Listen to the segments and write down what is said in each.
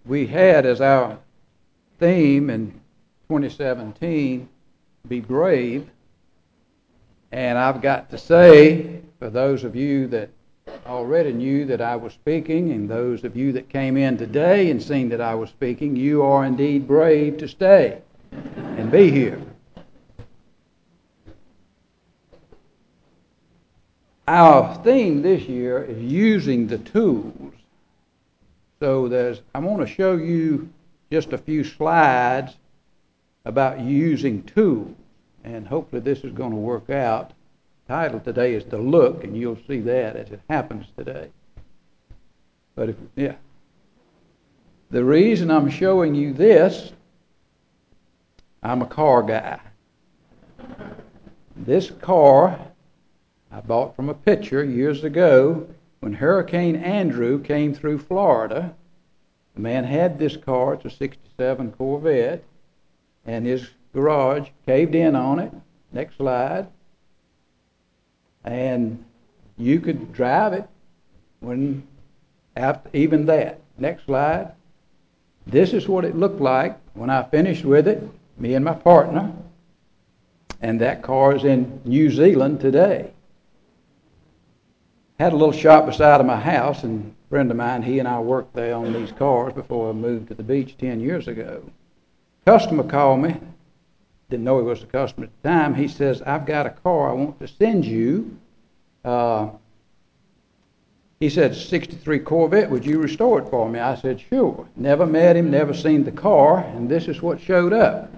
We had as our theme in 2017, Be Brave. And I've got to say, for those of you that already knew that I was speaking, and those of you that came in today and seen that I was speaking, you are indeed brave to stay and be here. Our theme this year is using the tools. So I want to show you just a few slides about using tools, and hopefully this is going to work out. The title today is The Look, and you'll see that as it happens today. But the reason I'm showing you this, I'm a car guy. This car I bought from a picture years ago when Hurricane Andrew came through Florida. The man had this car. It's a 67 Corvette, and his garage caved in on it. Next slide. And you could drive it when after even that. Next slide. This is what it looked like when I finished with it, me and my partner. And that car is in New Zealand today. Had a little shop beside of my house, and a friend of mine, he and I worked there on these cars before I moved to the beach 10 years ago. Customer called me. Didn't know he was a customer at the time. He says, I've got a car I want to send you. He said, 63 Corvette, would you restore it for me? I said, sure. Never met him, never seen the car, and this is what showed up.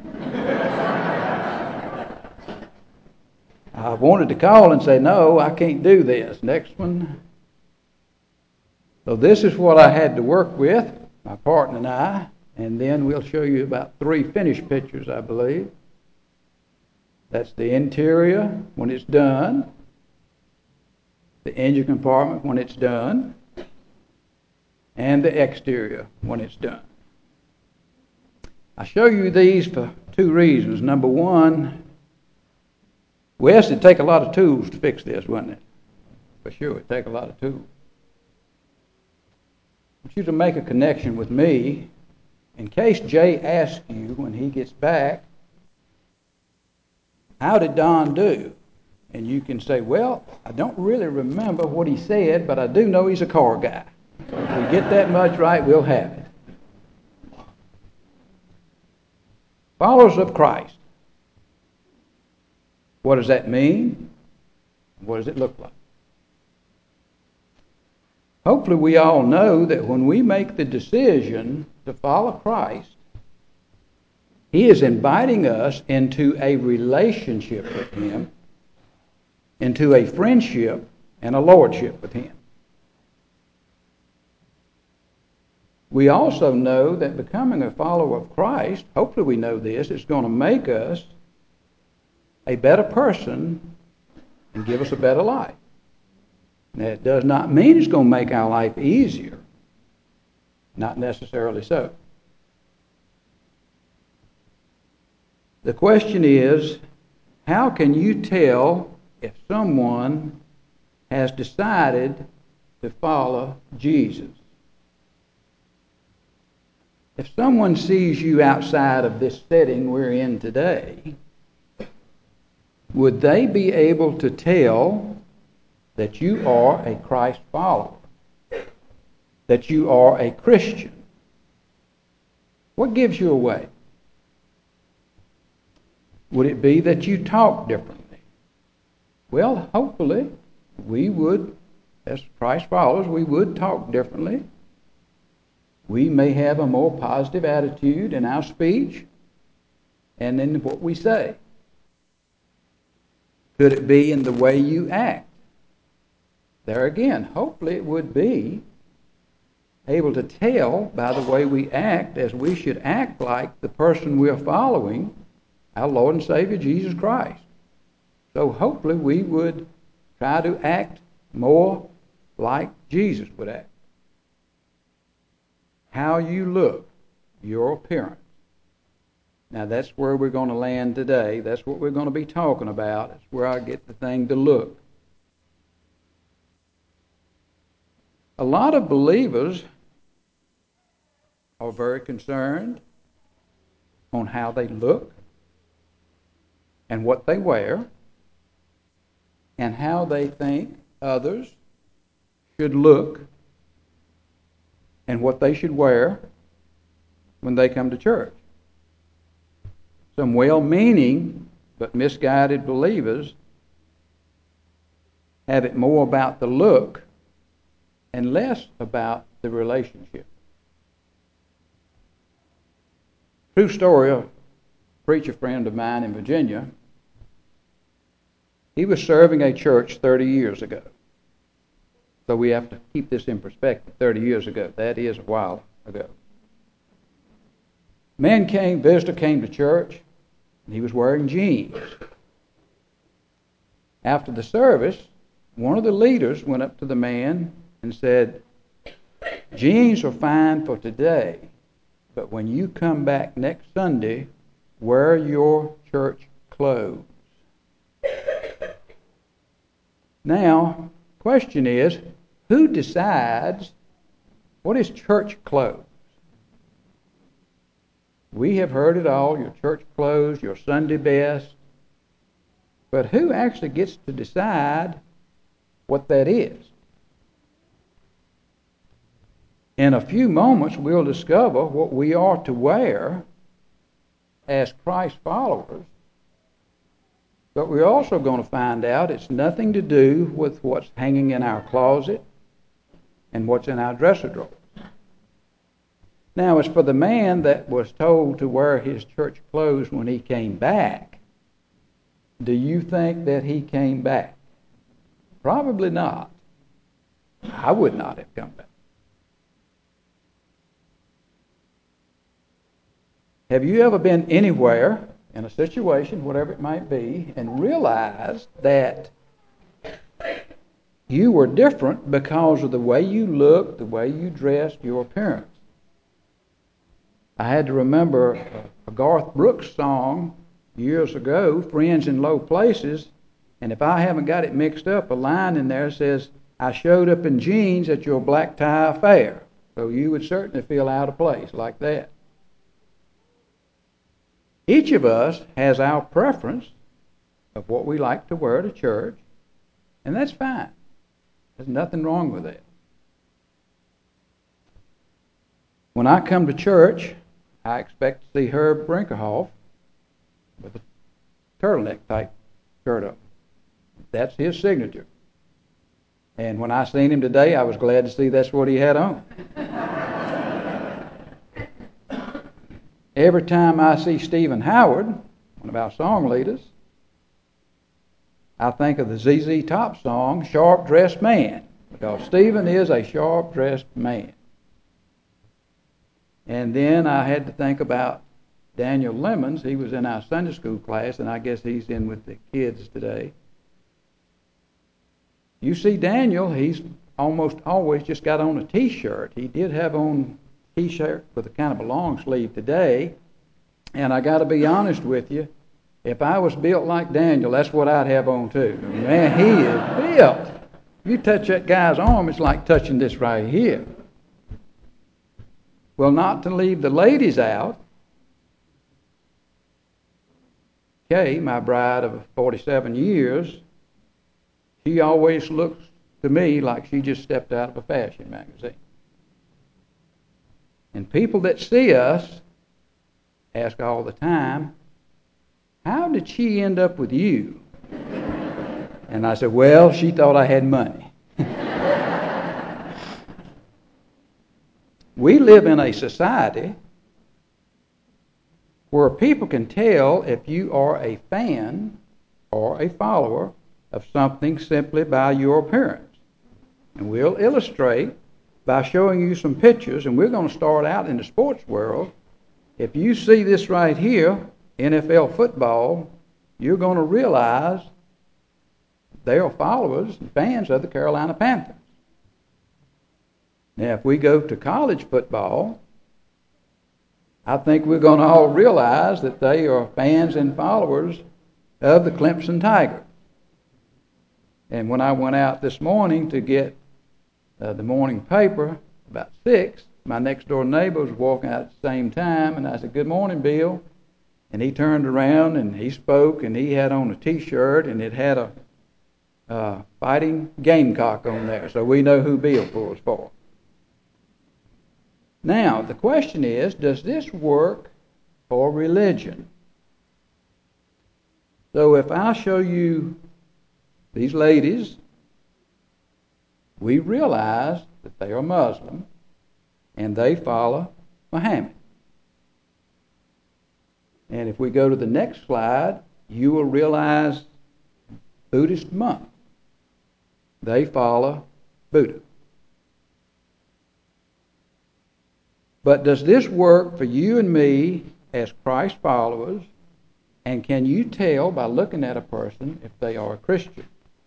I wanted to call and say, no, I can't do this. Next one. So this is what I had to work with, my partner and I, and then we'll show you about 3 finished pictures, I believe. That's the interior when it's done, the engine compartment when it's done, and the exterior when it's done. I show you these for 2 reasons. Number one, Wes, it'd take a lot of tools to fix this, wouldn't it? For sure, it'd take a lot of tools. I want you to make a connection with me in case Jay asks you when he gets back, how did Don do? And you can say, well, I don't really remember what he said, but I do know he's a car guy. So if we get that much right, we'll have it. Followers of Christ. What does that mean? What does it look like? Hopefully we all know that when we make the decision to follow Christ, He is inviting us into a relationship with Him, into a friendship and a lordship with Him. We also know that becoming a follower of Christ, hopefully we know this, is going to make us a better person and give us a better life. Now, it does not mean it's going to make our life easier. Not necessarily so. The question is, how can you tell if someone has decided to follow Jesus? If someone sees you outside of this setting we're in today, would they be able to tell that you are a Christ follower, that you are a Christian? What gives you away? Would it be that you talk differently? Well, hopefully we would, as Christ followers, we would talk differently. We may have a more positive attitude in our speech and in what we say. Could it be in the way you act? There again, hopefully it would be able to tell by the way we act, as we should act like the person we're following, our Lord and Savior Jesus Christ. So hopefully we would try to act more like Jesus would act. How you look, your appearance. Now that's where we're going to land today. That's what we're going to be talking about. It's where I get the thing to look. A lot of believers are very concerned on how they look and what they wear and how they think others should look and what they should wear when they come to church. Some well-meaning but misguided believers have it more about the look and less about the relationship. True story, a preacher friend of mine in Virginia, he was serving a church 30 years ago. So we have to keep this in perspective. 30 years ago, that is a while ago. Visitor came to church, and he was wearing jeans. After the service, one of the leaders went up to the man and said, "Jeans are fine for today, but when you come back next Sunday, wear your church clothes." Now, question is, who decides what is church clothes? We have heard it all, your church clothes, your Sunday best. But who actually gets to decide what that is? In a few moments, we'll discover what we are to wear as Christ followers. But we're also going to find out it's nothing to do with what's hanging in our closet and what's in our dresser drawers. Now, as for the man that was told to wear his church clothes when he came back, do you think that he came back? Probably not. I would not have come back. Have you ever been anywhere in a situation, whatever it might be, and realized that you were different because of the way you looked, the way you dressed, your appearance? I had to remember a Garth Brooks song years ago, "Friends in Low Places," and if I haven't got it mixed up, a line in there says, "I showed up in jeans at your black tie affair." So you would certainly feel out of place like that. Each of us has our preference of what we like to wear to church, and that's fine. There's nothing wrong with that. When I come to church, I expect to see Herb Brinkerhoff with a turtleneck type shirt on. That's his signature. And when I seen him today, I was glad to see that's what he had on. Every time I see Stephen Howard, one of our song leaders, I think of the ZZ Top song, "Sharp Dressed Man," because Stephen is a sharp-dressed man. And then I had to think about Daniel Lemons. He was in our Sunday school class, and I guess he's in with the kids today. You see Daniel, he's almost always just got on a T-shirt. He did have on a T-shirt with a kind of a long sleeve today, and I got to be honest with you, if I was built like Daniel, that's what I'd have on too. Man, he is built. You touch that guy's arm, it's like touching this right here. Well, not to leave the ladies out, Kay, my bride of 47 years, she always looks to me like she just stepped out of a fashion magazine. And people that see us ask all the time, "How did she end up with you?" And I said, "Well, she thought I had money." We live in a society where people can tell if you are a fan or a follower of something simply by your appearance. And we'll illustrate by showing you some pictures, and we're going to start out in the sports world. If you see this right here, NFL football, you're going to realize they are followers and fans of the Carolina Panthers. Now, if we go to college football, I think we're going to all realize that they are fans and followers of the Clemson Tigers. And when I went out this morning to get the morning paper, about 6, my next door neighbor was walking out at the same time, and I said, "Good morning, Bill." And he turned around and he spoke, and he had on a T-shirt, and it had a fighting gamecock on there, so we know who Bill pulls for. Now, the question is, does this work for religion? So if I show you these ladies, we realize that they are Muslim and they follow Muhammad. And if we go to the next slide, you will realize Buddhist monks. They follow Buddha. But does this work for you and me as Christ followers? And can you tell by looking at a person if they are a Christian?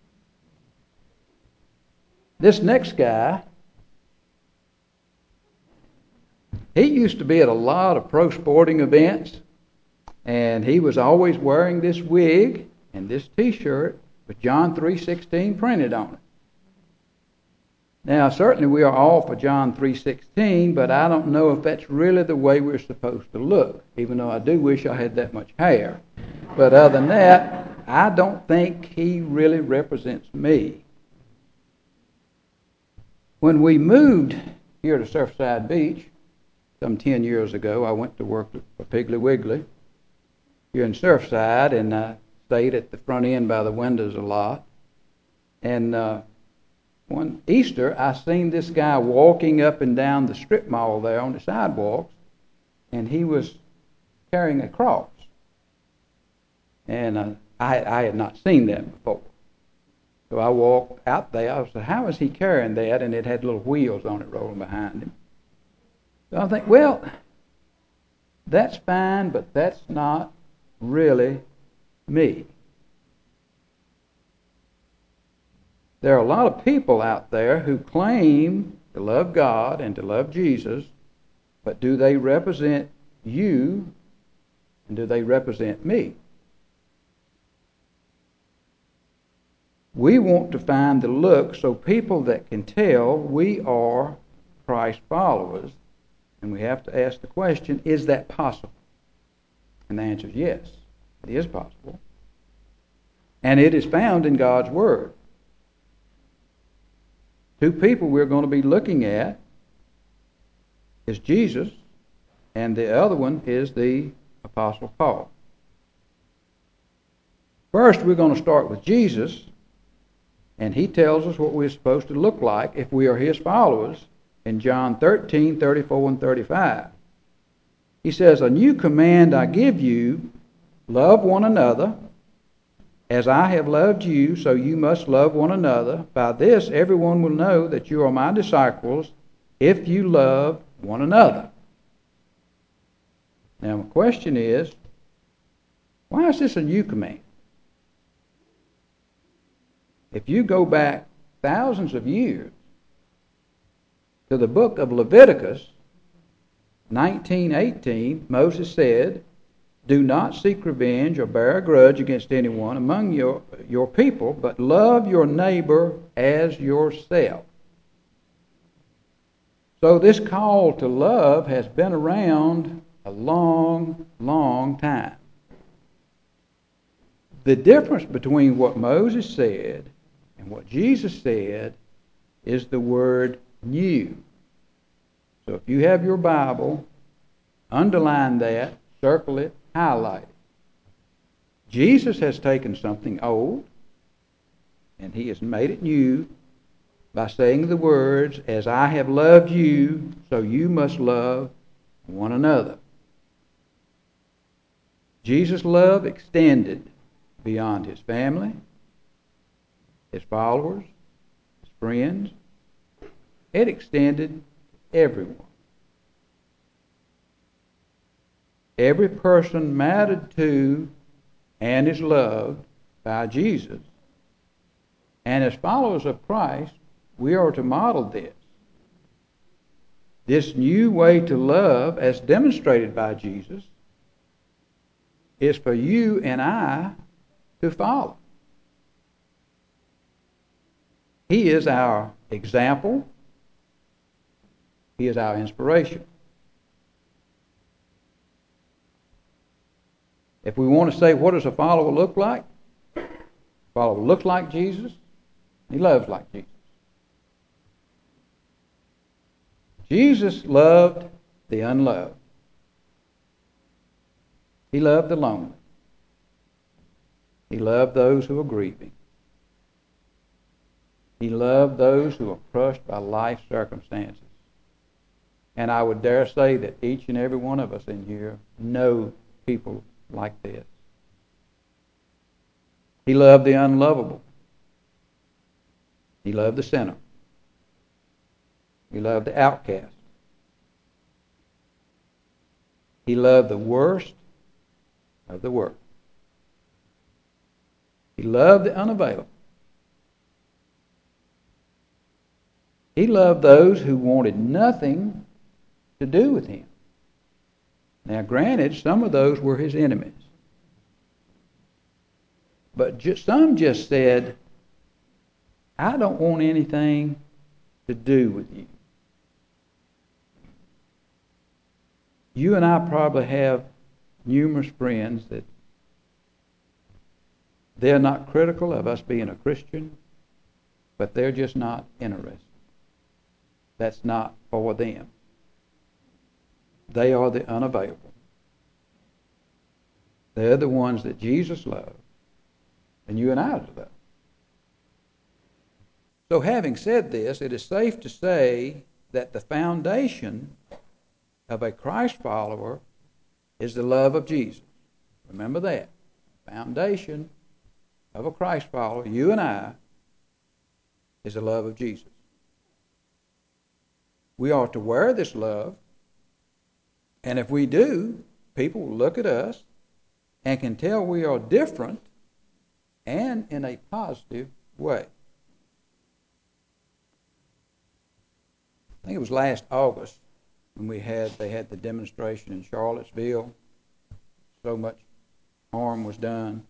This next guy, he used to be at a lot of pro sporting events, and he was always wearing this wig and this T-shirt with John 3:16 printed on it. Now, certainly we are all for John 3:16, but I don't know if that's really the way we're supposed to look, even though I do wish I had that much hair. But other than that, I don't think he really represents me. When we moved here to Surfside Beach, some 10 years ago, I went to work for Piggly Wiggly here in Surfside, and I stayed at the front end by the windows a lot. And one Easter, I seen this guy walking up and down the strip mall there on the sidewalks, and he was carrying a cross. And I had not seen that before. So I walked out there. I said, "How is he carrying that?" And it had little wheels on it rolling behind him. So I think, well, that's fine, but that's not really me. There are a lot of people out there who claim to love God and to love Jesus, but do they represent you and do they represent me? We want to find the look so people that can tell we are Christ followers, and we have to ask the question, is that possible? And the answer is yes, it is possible. And it is found in God's Word. Two people we're going to be looking at is Jesus, and the other one is the Apostle Paul. First, we're going to start with Jesus, and he tells us what we're supposed to look like if we are his followers in John 13:34 and 35. He says, "A new command I give you, love one another. As I have loved you, so you must love one another. By this, everyone will know that you are my disciples, if you love one another." Now, the question is, why is this a new command? If you go back thousands of years to the book of Leviticus 19:18, Moses said, "Do not seek revenge or bear a grudge against anyone among your people, but love your neighbor as yourself." So this call to love has been around a long, long time. The difference between what Moses said and what Jesus said is the word new. So if you have your Bible, underline that, circle it, highlight it. Jesus has taken something old and he has made it new by saying the words, "As I have loved you, so you must love one another." Jesus' love extended beyond his family, his followers, his friends. It extended to everyone. Every person mattered to and is loved by Jesus. And as followers of Christ, we are to model this. This new way to love, as demonstrated by Jesus, is for you and I to follow. He is our example. He is our inspiration. If we want to say, what does a follower look like? A follower looks like Jesus. He loves like Jesus. Jesus loved the unloved. He loved the lonely. He loved those who are grieving. He loved those who are crushed by life circumstances. And I would dare say that each and every one of us in here know people like this. He loved the unlovable. He loved the sinner. He loved the outcast. He loved the worst of the worst. He loved the unavailable. He loved those who wanted nothing to do with him. Now, granted, some of those were his enemies. But some just said, I don't want anything to do with you. You and I probably have numerous friends that they're not critical of us being a Christian, but they're just not interested. That's not for them. They are the unavailable. They're the ones that Jesus loved, and you and I love. So having said this, it is safe to say that the foundation of a Christ follower is the love of Jesus. Remember that. Foundation of a Christ follower, you and I, is the love of Jesus. We are to wear this love, and if we do, people will look at us and can tell we are different and in a positive way. I think it was last August when they had the demonstration in Charlottesville. So much harm was done.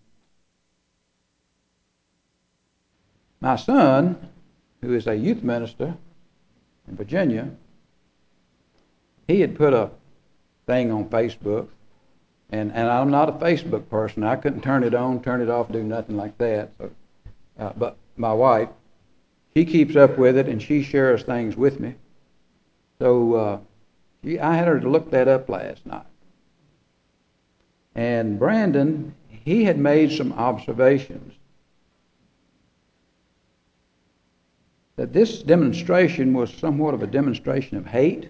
My son, who is a youth minister in Virginia, he had put a thing on Facebook, and I'm not a Facebook person. I couldn't turn it on, turn it off, do nothing like that. So, but my wife, she keeps up with it, and she shares things with me. So I had her to look that up last night. And Brandon, he had made some observations that this demonstration was somewhat of a demonstration of hate.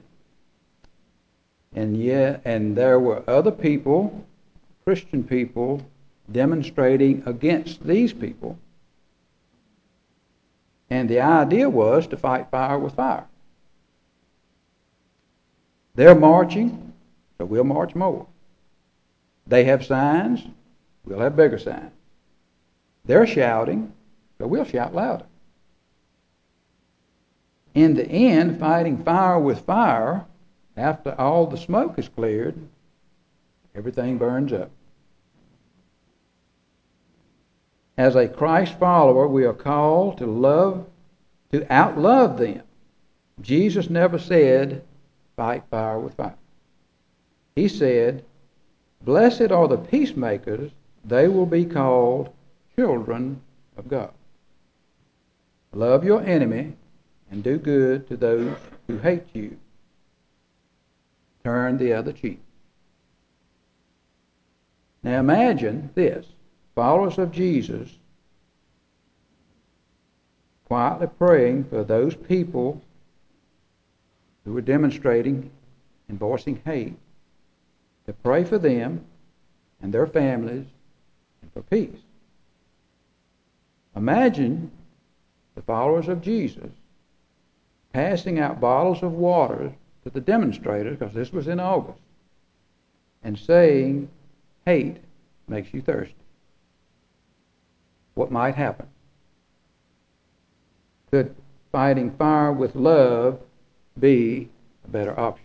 And there were other people, Christian people, demonstrating against these people. And the idea was to fight fire with fire. They're marching, so we'll march more. They have signs, we'll have bigger signs. They're shouting, so we'll shout louder. In the end, fighting fire with fire, after all the smoke is cleared, everything burns up. As a Christ follower, we are called to outlove them. Jesus never said, fight fire with fire. He said, blessed are the peacemakers, they will be called children of God. Love your enemy and do good to those who hate you. Turn the other cheek. Now imagine this. Followers of Jesus quietly praying for those people who were demonstrating and voicing hate, to pray for them and their families and for peace. Imagine the followers of Jesus passing out bottles of water to the demonstrators, because this was in August, and saying, hate makes you thirsty. What might happen? Could fighting fire with love be a better option?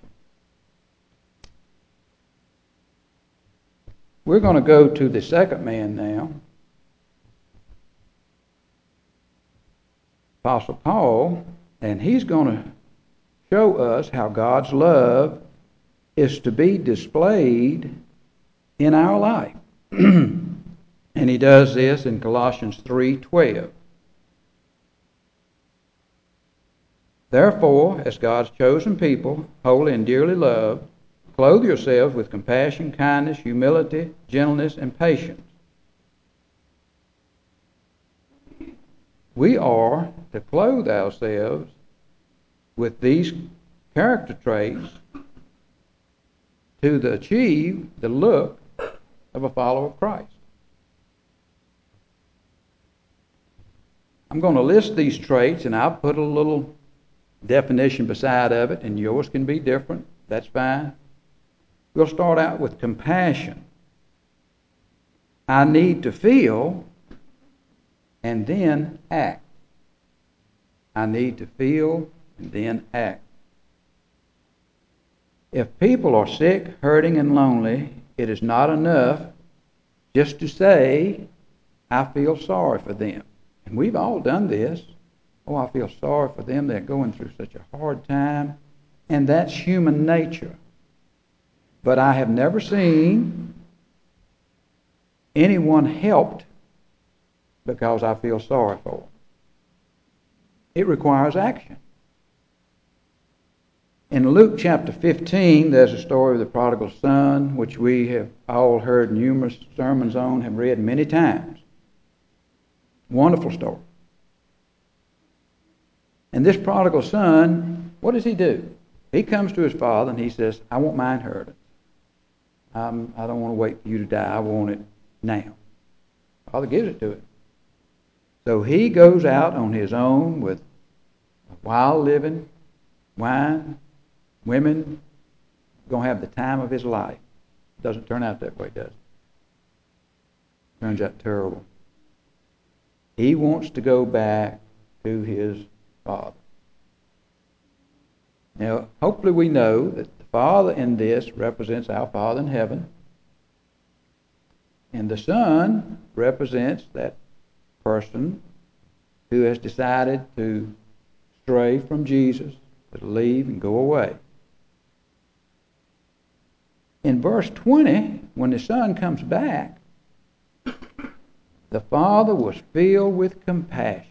We're going to go to the second man now. Apostle Paul, and he's going to show us how God's love is to be displayed in our life. And he does this in Colossians 3:12. Therefore, as God's chosen people, holy and dearly loved, clothe yourselves with compassion, kindness, humility, gentleness, and patience. We are to clothe ourselves with these character traits to achieve the look of a follower of Christ. I'm going to list these traits, and I'll put a little definition beside of it, and yours can be different. That's fine. We'll start out with compassion. I need to feel and then act. I need to feel and then act. If people are sick, hurting, and lonely, it is not enough just to say, I feel sorry for them. And we've all done this. Oh, I feel sorry for them. They're going through such a hard time. And that's human nature. But I have never seen anyone helped because I feel sorry for them. It requires action. In Luke chapter 15, there's a story of the prodigal son, which we have all heard numerous sermons on, have read many times. Wonderful story. And this prodigal son, what does he do? He comes to his father and he says, I want my inheritance. I don't want to wait for you to die. I want it now. Father gives it to him. So he goes out on his own with wild living, wine, women, going to have the time of his life. Doesn't turn out that way, does it? Turns out terrible. He wants to go back to his Father. Now, hopefully we know that the Father in this represents our Father in heaven, and the Son represents that person who has decided to stray from Jesus, to leave and go away. In verse 20, when the Son comes back, the Father was filled with compassion.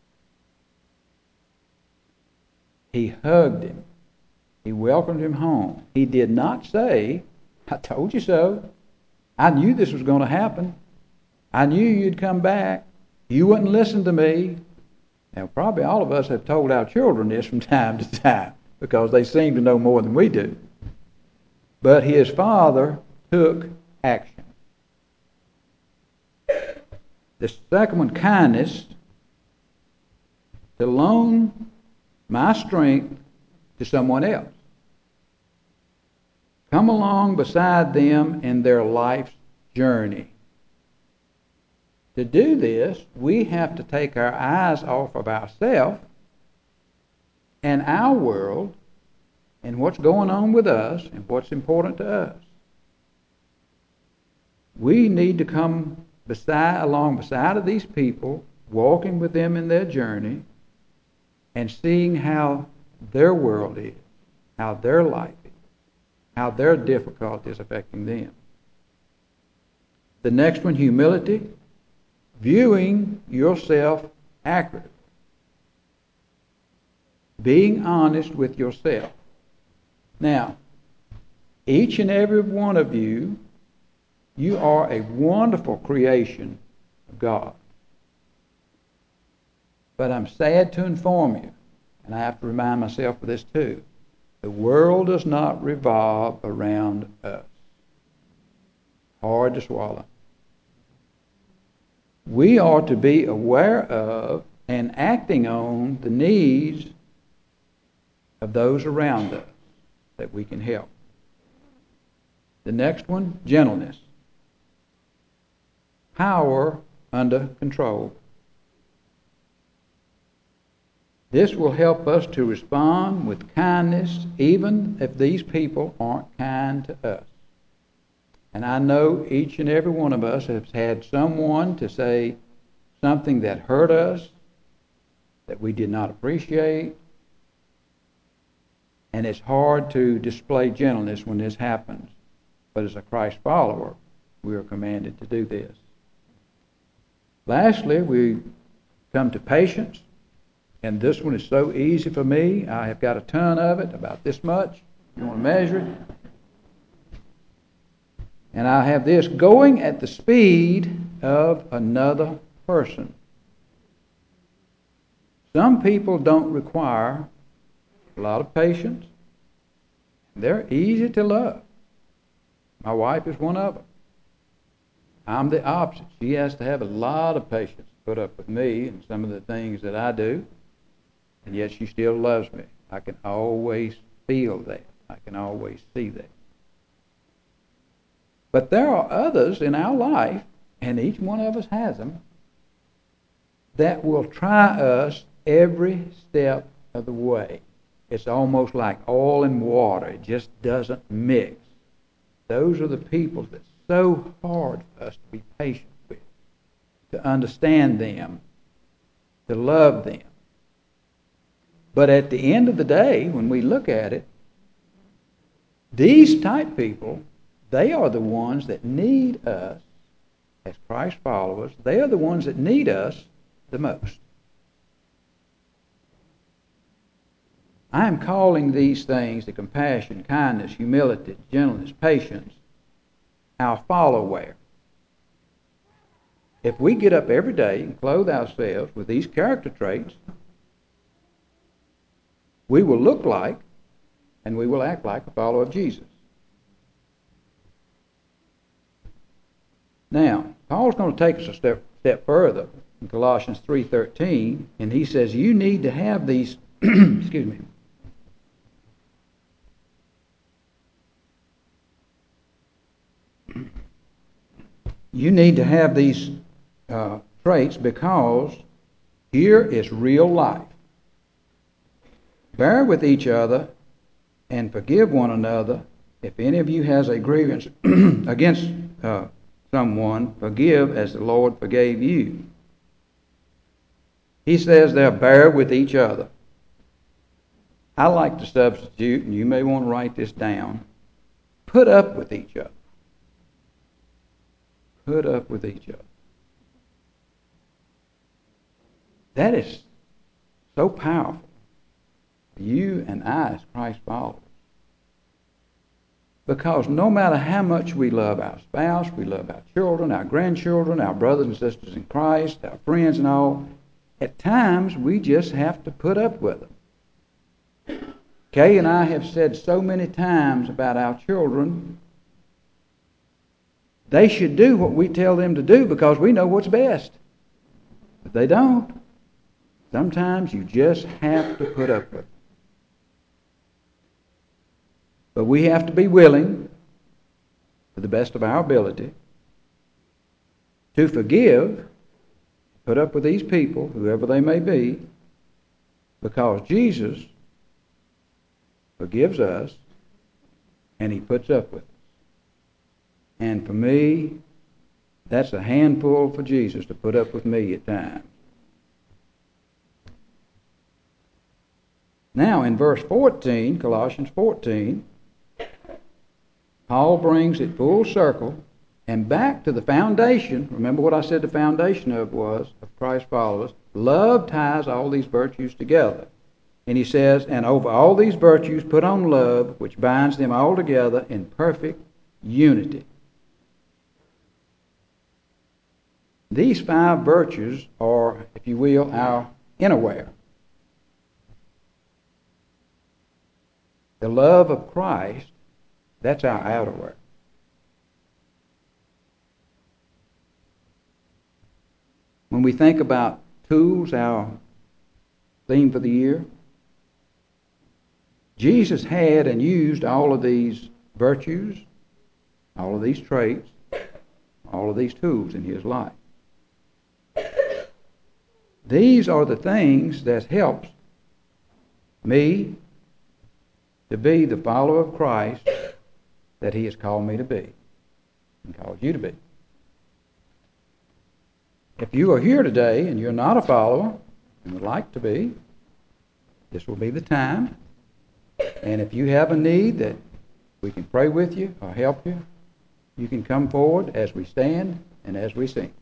He hugged him. He welcomed him home. He did not say, I told you so. I knew this was going to happen. I knew you'd come back. You wouldn't listen to me. Now, probably all of us have told our children this from time to time because they seem to know more than we do. But his father took action. The second one, kindness, to loan my strength to someone else. Come along beside them in their life's journey. To do this, we have to take our eyes off of ourselves and our world and what's going on with us and what's important to us. We need to come along beside of these people, walking with them in their journey, and seeing how their world is, how their life is, how their difficulty is affecting them. The next one, humility, viewing yourself accurately, being honest with yourself. Now, each and every one of you, you are a wonderful creation of God. But I'm sad to inform you, and I have to remind myself of this too, the world does not revolve around us. Hard to swallow. We are to be aware of and acting on the needs of those around us that we can help. The next one, gentleness. Power under control. This will help us to respond with kindness even if these people aren't kind to us. And I know each and every one of us has had someone to say something that hurt us, that we did not appreciate. And it's hard to display gentleness when this happens. But as a Christ follower, we are commanded to do this. Lastly, we come to patience. And this one is so easy for me. I have got a ton of it, about this much. You want to measure it? And I have this: going at the speed of another person. Some people don't require a lot of patience. They're easy to love. My wife is one of them. I'm the opposite. She has to have a lot of patience to put up with me and some of the things that I do, and yet she still loves me. I can always feel that. I can always see that. But there are others in our life, and each one of us has them, that will try us every step of the way. It's almost like oil and water. It just doesn't mix. Those are the people that's so hard for us to be patient with, to understand them, to love them. But at the end of the day, when we look at it, these type people, they are the ones that need us as Christ followers. They are the ones that need us the most. I am calling these things, the compassion, kindness, humility, gentleness, patience, our follower. If we get up every day and clothe ourselves with these character traits, we will look like and we will act like a follower of Jesus. Now, Paul's going to take us a step further in Colossians 3:13, and he says you need to have these excuse me. You need to have these traits because here is real life. Bear with each other and forgive one another. If any of you has a grievance against someone, forgive as the Lord forgave you. He says there, bear with each other. I like to substitute, and you may want to write this down, put up with each other. Put up with each other. That is so powerful. You and I as Christ followers. Because no matter how much we love our spouse, we love our children, our grandchildren, our brothers and sisters in Christ, our friends and all, at times we just have to put up with them. Kay and I have said so many times about our children, they should do what we tell them to do because we know what's best. But they don't. Sometimes you just have to put up with it. But we have to be willing, to the best of our ability, to forgive, put up with these people, whoever they may be, because Jesus forgives us and he puts up with us. And for me, that's a handful for Jesus to put up with me at times. Now in verse 14, Colossians 14, Paul brings it full circle and back to the foundation. Remember what I said the foundation of Christ's followers. Love ties all these virtues together. And he says, and over all these virtues put on love, which binds them all together in perfect unity. These 5 virtues are, if you will, our innerwear. The love of Christ, that's our outerwear. When we think about tools, our theme for the year, Jesus had and used all of these virtues, all of these traits, all of these tools in his life. These are the things that helps me to be the follower of Christ that he has called me to be and called you to be. If you are here today and you're not a follower and would like to be, this will be the time And if you have a need that we can pray with you or help you, you can come forward as we stand and as we sing.